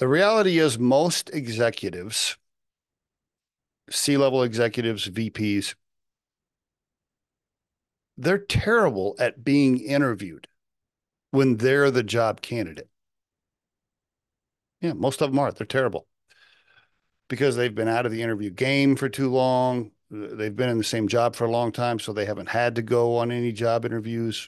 The reality is most executives, C-level executives, VPs, they're terrible at being interviewed when they're the job candidate. Yeah, most of them are. They're terrible because they've been out of the interview game for too long. They've been in the same job for a long time, so they haven't had to go on any job interviews.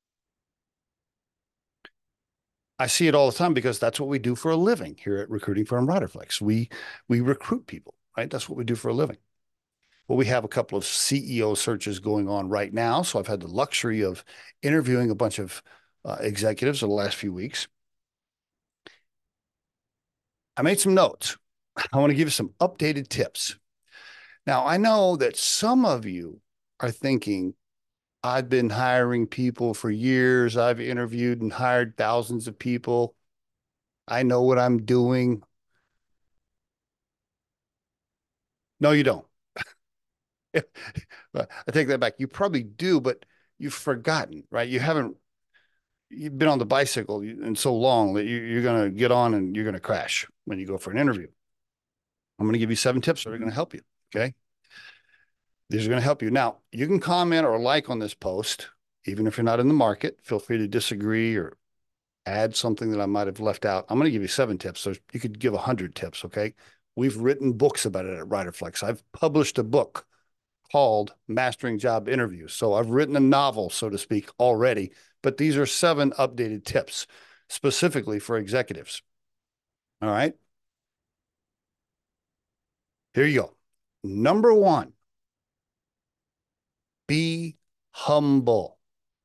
I see it all the time because that's what we do for a living here at Recruiting Firm Riderflex. We recruit people, right? That's what we do for a living. Well, we have a couple of CEO searches going on right now, so I've had the luxury of interviewing a bunch of executives over the last few weeks. I made some notes. I want to give you some updated tips. Now, I know that some of you are thinking, I've been hiring people for years. I've interviewed and hired thousands of people. I know what I'm doing. No, you don't. I take that back. You probably do, but you've forgotten, right? You've been on the bicycle in so long that you're going to get on and you're going to crash when you go for an interview. I'm going to give you 7 tips that are going to help you. Okay. These are going to help you. Now, you can comment or like on this post, even if you're not in the market. Feel free to disagree or add something that I might have left out. I'm going to give you 7 tips. So you could give 100 tips. Okay. We've written books about it at Riderflex. I've published a book called Mastering Job Interviews. So I've written a novel, so to speak, already, but these are 7 updated tips specifically for executives. All right. Here you go. Number 1, be humble.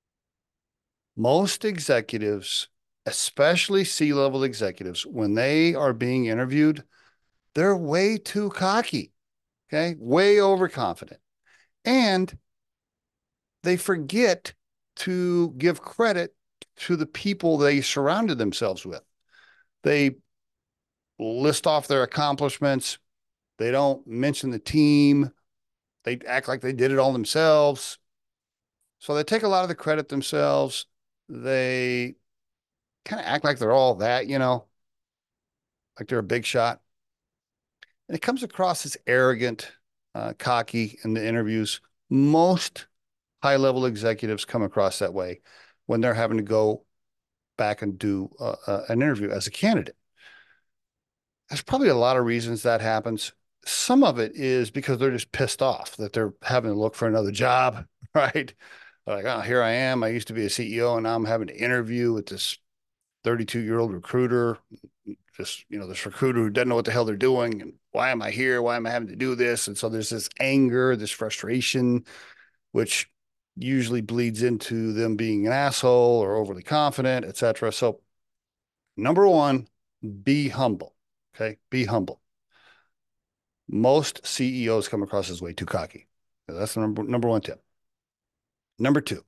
Most executives, especially C-level executives, when they are being interviewed, they're way too cocky, okay? Way overconfident. And they forget to give credit to the people they surrounded themselves with. They list off their accomplishments. They don't mention the team. They act like they did it all themselves. So they take a lot of the credit themselves. They kind of act like they're all that, like they're a big shot. And it comes across as arrogant, cocky in the interviews. Most high level executives come across that way when they're having to go back and do an interview as a candidate. There's probably a lot of reasons that happens. Some of it is because they're just pissed off that they're having to look for another job, right? Like, oh, here I am. I used to be a CEO and now I'm having to interview with this 32-year-old recruiter, this recruiter who doesn't know what the hell they're doing. And why am I here? Why am I having to do this? And so there's this anger, this frustration, which usually bleeds into them being an asshole or overly confident, etc. So number 1, be humble. Okay. Be humble. Most CEOs come across as way too cocky. That's the number 1 tip. Number 2,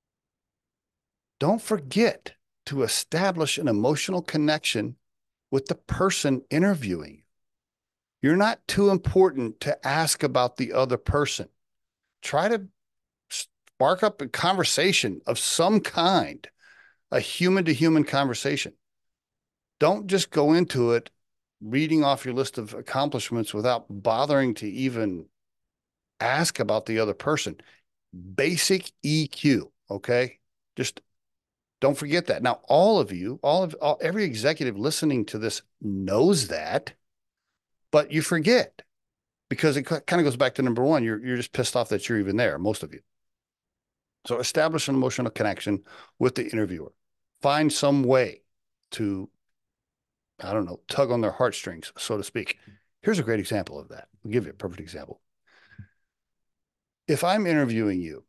don't forget to establish an emotional connection with the person interviewing you. You're not too important to ask about the other person. Try to spark up a conversation of some kind, a human to human conversation. Don't just go into it reading off your list of accomplishments without bothering to even ask about the other person. Basic EQ, okay? Just don't forget that. Now, every executive listening to this knows that, but you forget because it kind of goes back to number 1. You're just pissed off that you're even there, most of you. So establish an emotional connection with the interviewer. Find some way to, I don't know, tug on their heartstrings, so to speak. Here's a great example of that. I'll give you a perfect example. If I'm interviewing you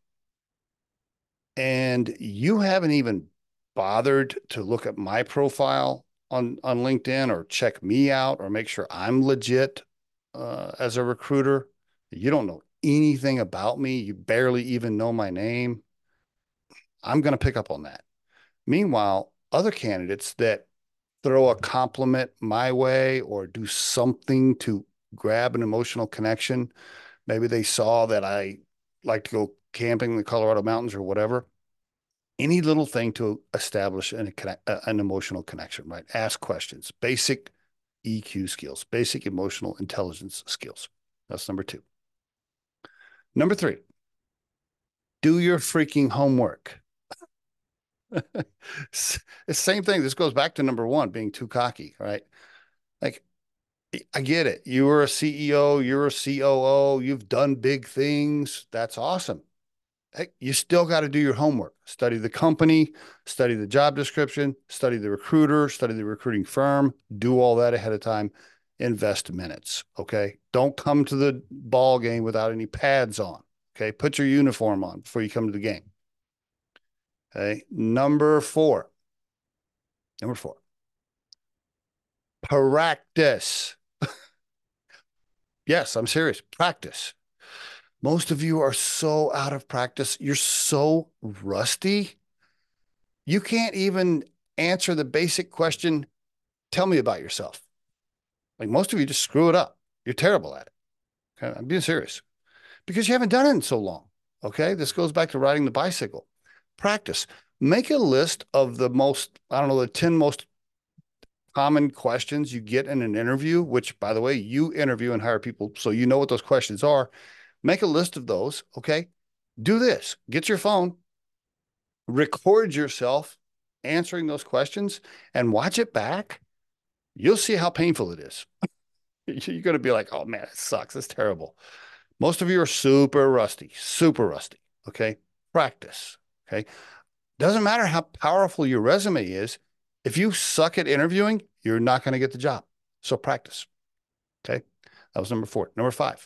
and you haven't even bothered to look at my profile on LinkedIn or check me out or make sure I'm legit as a recruiter, you don't know anything about me, you barely even know my name, I'm going to pick up on that. Meanwhile, other candidates that throw a compliment my way or do something to grab an emotional connection, maybe they saw that I like to go camping in the Colorado mountains or whatever, any little thing to establish an emotional connection, right? Ask questions, basic EQ skills, basic emotional intelligence skills. That's number 2. Number 3, do your freaking homework. It's the same thing. This goes back to number 1, being too cocky, right? Like, I get it. You were a CEO, you're a COO, you've done big things. That's awesome. Hey, you still got to do your homework. Study the company, study the job description, study the recruiter, study the recruiting firm, do all that ahead of time. Invest minutes. Okay. Don't come to the ball game without any pads on. Okay. Put your uniform on before you come to the game. Okay. Number 4. Practice. Yes, I'm serious. Practice. Most of you are so out of practice. You're so rusty. You can't even answer the basic question, tell me about yourself. Like, most of you just screw it up. You're terrible at it. Okay? I'm being serious because you haven't done it in so long. Okay. This goes back to riding the bicycle. Practice. Make a list of the most, I don't know, the 10 most common questions you get in an interview, which, by the way, you interview and hire people, so you know what those questions are. Make a list of those. Okay. Do this. Get your phone, record yourself answering those questions, and watch it back. You'll see how painful it is. You're going to be like, oh man, it sucks. It's terrible. Most of you are super rusty, super rusty. Okay. Practice. Okay. Doesn't matter how powerful your resume is. If you suck at interviewing, you're not going to get the job. So practice. Okay. That was number 4. Number 5,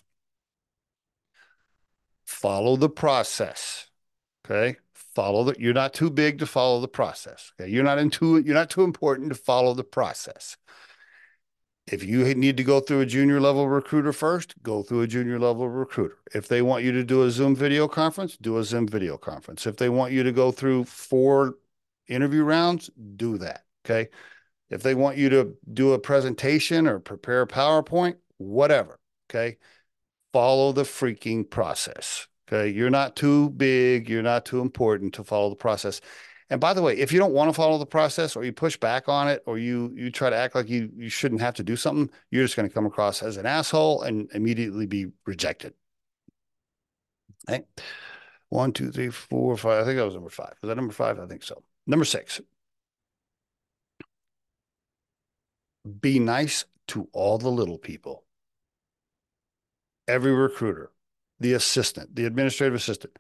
follow the process. Okay. You're not too big to follow the process. Okay. You're not too important to follow the process. If you need to go through a junior level recruiter first, go through a junior level recruiter. If they want you to do a Zoom video conference, do a Zoom video conference. If they want you to go through 4 interview rounds, do that. Okay. If they want you to do a presentation or prepare a PowerPoint, whatever. Okay. Follow the freaking process. Okay. You're not too big. You're not too important to follow the process. And by the way, if you don't want to follow the process, or you push back on it, or you try to act like you shouldn't have to do something, you're just going to come across as an asshole and immediately be rejected. Okay. 1, 2, 3, 4, 5. I think that was number 5. Was that number 5? I think so. Number 6, be nice to all the little people. Every recruiter, the assistant, the administrative assistant,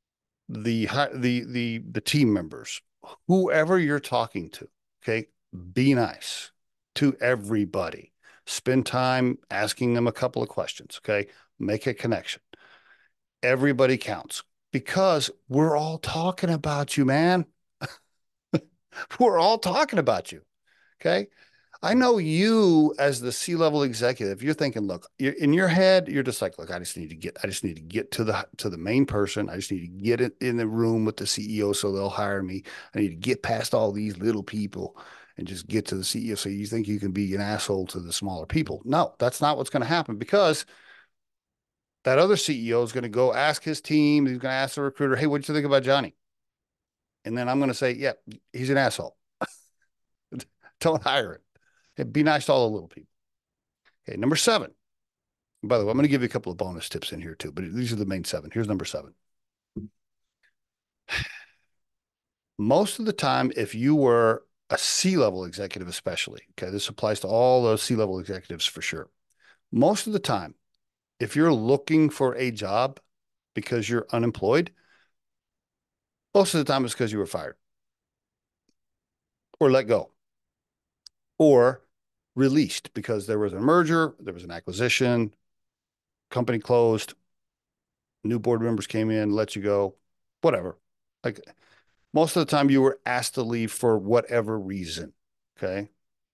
the team members, whoever you're talking to. Okay. Be nice to everybody. Spend time asking them a couple of questions. Okay. Make a connection. Everybody counts because we're all talking about you, man. We're all talking about you. Okay. I know you as the C-level executive, you're thinking, look, in your head, you're just like, look, I just need to get to the main person. I just need to get it in the room with the CEO so they'll hire me. I need to get past all these little people and just get to the CEO. So you think you can be an asshole to the smaller people. No, that's not what's going to happen, because that other CEO is going to go ask his team. He's going to ask the recruiter, hey, what do you think about Johnny? And then I'm going to say, yeah, he's an asshole. Don't hire him. Be nice to all the little people. Okay, number 7. By the way, I'm going to give you a couple of bonus tips in here too, but these are the main 7. Here's number 7. Most of the time, if you were a C-level executive, especially, okay, this applies to all those C-level executives for sure. Most of the time, if you're looking for a job because you're unemployed, most of the time it's because you were fired or let go or released because there was a merger, there was an acquisition, company closed, new board members came in, let you go, whatever. Like, most of the time you were asked to leave for whatever reason. Okay.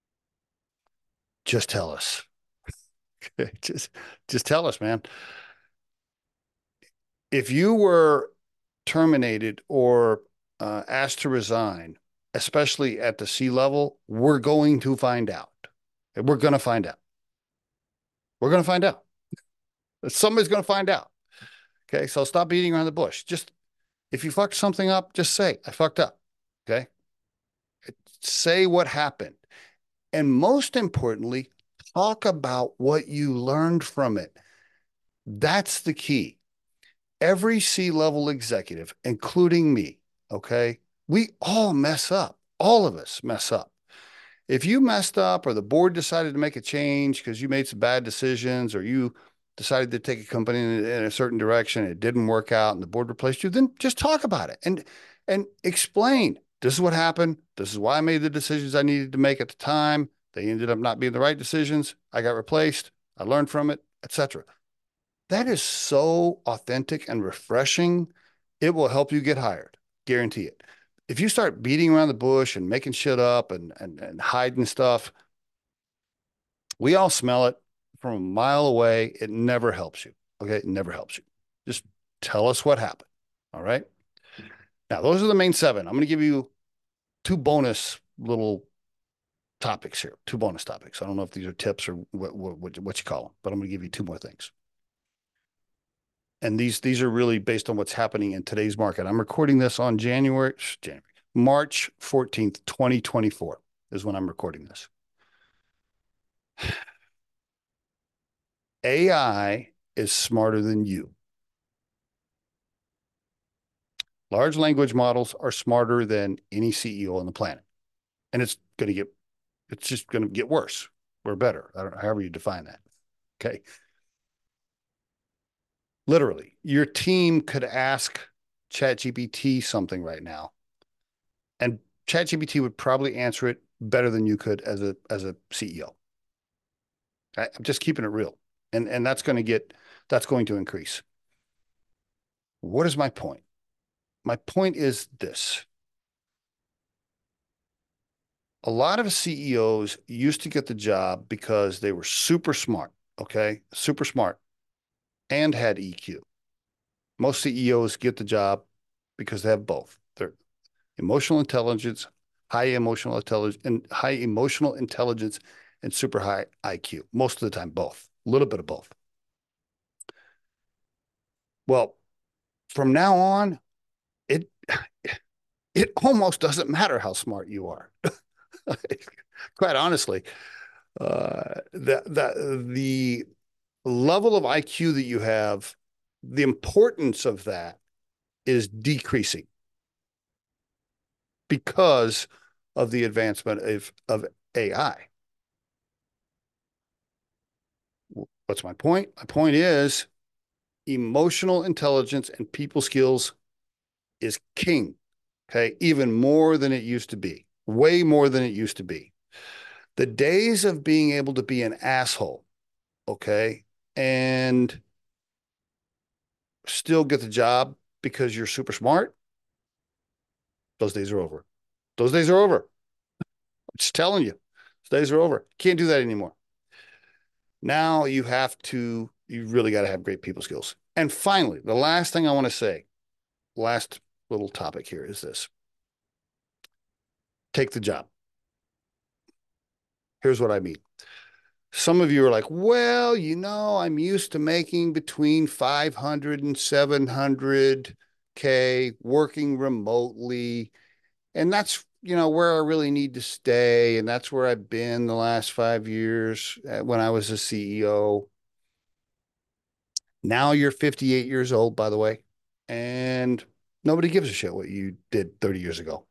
Just tell us. Okay. Just tell us, man. If you were terminated or asked to resign, especially at the C-level, we're going to find out. We're going to find out. We're going to find out. Somebody's going to find out. Okay. So stop beating around the bush. Just, if you fucked something up, just say, I fucked up. Okay. Say what happened. And most importantly, talk about what you learned from it. That's the key. Every C-level executive, including me, okay, we all mess up. All of us mess up. If you messed up or the board decided to make a change because you made some bad decisions or you decided to take a company in a certain direction, it didn't work out and the board replaced you, then just talk about it and explain. This is what happened. This is why I made the decisions I needed to make at the time. They ended up not being the right decisions. I got replaced. I learned from it, etc. That is so authentic and refreshing. It will help you get hired. Guarantee it. If you start beating around the bush and making shit up and hiding stuff, we all smell it from a mile away. It never helps you. Okay. It never helps you. Just tell us what happened. All right. Now, those are the main seven. I'm going to give you two bonus little topics here, two bonus topics. I don't know if these are tips or what you call them, but I'm going to give you two more things. And these are really based on what's happening in today's market. I'm recording this on March 14th, 2024 is when I'm recording this. AI is smarter than you. Large language models are smarter than any CEO on the planet. And it's just going to get worse or better. I don't know, however you define that. Okay. Literally, your team could ask ChatGPT something right now, and ChatGPT would probably answer it better than you could as a CEO. I'm just keeping it real, and that's going to increase. What is my point? My point is this: a lot of CEOs used to get the job because they were super smart, okay, super smart, and had EQ. Most CEOs get the job because they have both. They're emotional intelligence, high emotional intelligence, and super high IQ. Most of the time, both. A little bit of both. Well, from now on, it it almost doesn't matter how smart you are. Quite honestly, the level of IQ that you have, the importance of that is decreasing because of the advancement of AI. What's my point? My point is emotional intelligence and people skills is king. Okay. Even more than it used to be, way more than it used to be. The days of being able to be an asshole, okay, and still get the job because you're super smart, those days are over. Those days are over. I'm just telling you, those days are over. Can't do that anymore. Now you really got to have great people skills. And finally, the last thing I want to say, last little topic here is this: take the job. Here's what I mean. Some of you are like, well, I'm used to making between 500 and 700K working remotely. And that's, where I really need to stay. And that's where I've been the last 5 years when I was a CEO. Now you're 58 years old, by the way, and nobody gives a shit what you did 30 years ago.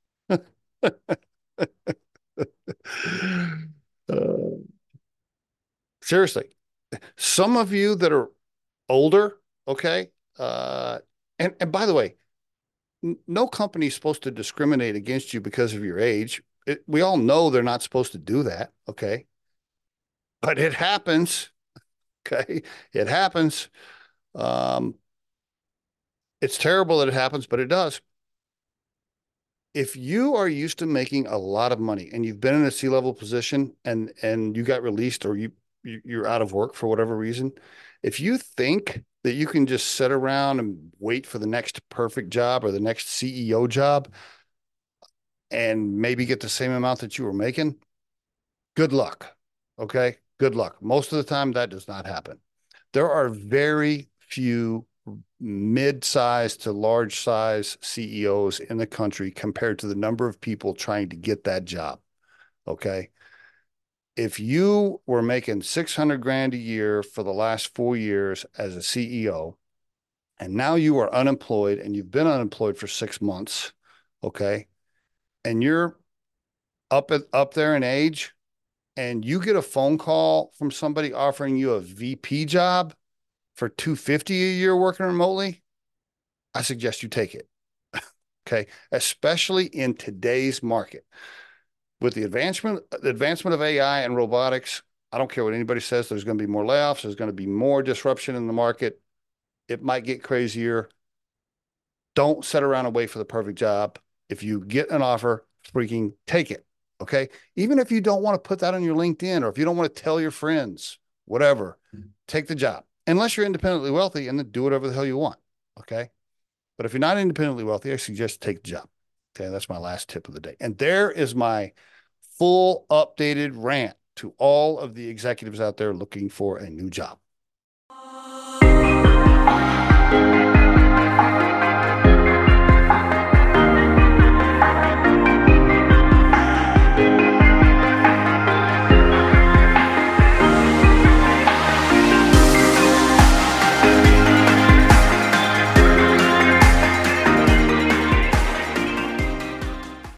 uh, Seriously, some of you that are older, okay, and by the way, no company is supposed to discriminate against you because of your age. We all know they're not supposed to do that, okay, but it happens. Okay, it happens. Um, it's terrible that it happens, but it does. If you are used to making a lot of money and you've been in a C-level position and you got released or you're out of work for whatever reason, if you think that you can just sit around and wait for the next perfect job or the next CEO job and maybe get the same amount that you were making, good luck. Okay? Good luck. Most of the time that does not happen. There are very few mid-size to large size CEOs in the country compared to the number of people trying to get that job. Okay. if you were making 600 grand a year for the last 4 years as a CEO, and now you are unemployed and you've been unemployed for 6 months, okay, and you're up there in age, and you get a phone call from somebody offering you a VP job for 250 a year working remotely, I suggest you take it. Okay, especially in today's market with the advancement of AI and robotics. I don't care what anybody says. There's going to be more layoffs. There's going to be more disruption in the market. It might get crazier. Don't sit around and wait for the perfect job. If you get an offer, freaking take it. Okay. Even if you don't want to put that on your LinkedIn, or if you don't want to tell your friends, whatever, take the job. Unless you're independently wealthy, and then do whatever the hell you want. Okay. But if you're not independently wealthy, I suggest take the job. Okay. That's my last tip of the day. And there is my full updated rant to all of the executives out there looking for a new job.